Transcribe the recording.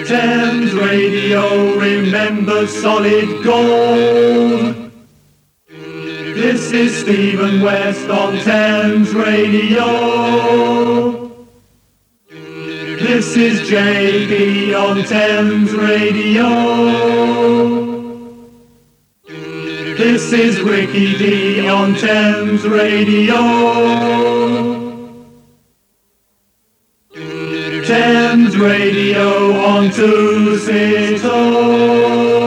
Thames Radio, remember solid gold. This is Stephen West on Thames Radio. This is JP on Thames Radio. This is Ricky D on Thames Radio. Thames Radio on 260.